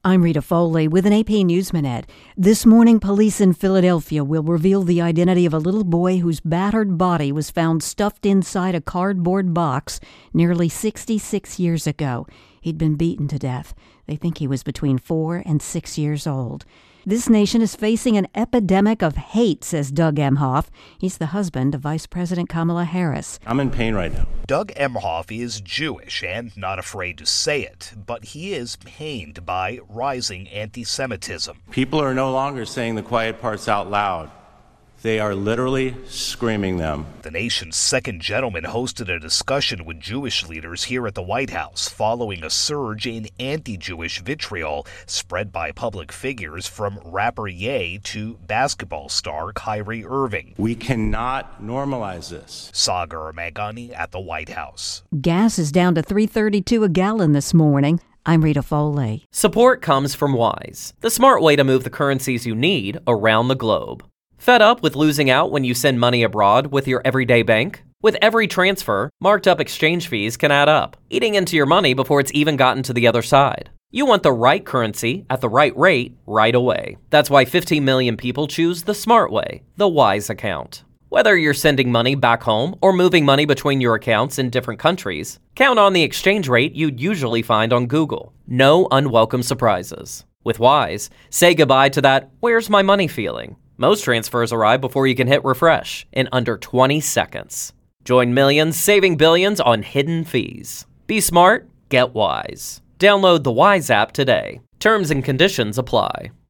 I'm Rita Foley with an AP News Minute. This morning, police in Philadelphia will reveal the identity of a little boy whose battered body was found stuffed inside a cardboard box nearly 66 years ago. He'd been beaten to death. They think he was between 4 and 6 years old. This nation is facing an epidemic of hate, says Doug Emhoff. He's the husband of Vice President Kamala Harris. I'm in pain right now. Doug Emhoff is Jewish and not afraid to say it, but he is pained by rising anti-Semitism. People are no longer saying the quiet parts out loud. They are literally screaming them. The nation's second gentleman hosted a discussion with Jewish leaders here at the White House following a surge in anti-Jewish vitriol spread by public figures from rapper Ye to basketball star Kyrie Irving. We cannot normalize this. Sagar Meghani at the White House. Gas is down to $3.32 a gallon this morning. I'm Rita Foley. Support comes from Wise, the smart way to move the currencies you need around the globe. Fed up with losing out when you send money abroad with your everyday bank? With every transfer, marked up exchange fees can add up, eating into your money before it's even gotten to the other side. You want the right currency at the right rate right away. That's why 15 million people choose the smart way, the Wise account. Whether you're sending money back home or moving money between your accounts in different countries, count on the exchange rate you'd usually find on Google. No unwelcome surprises. With Wise, say goodbye to that "where's my money" feeling. Most transfers arrive before you can hit refresh in under 20 seconds. Join millions saving billions on hidden fees. Be smart, get Wise. Download the Wise app today. Terms and conditions apply.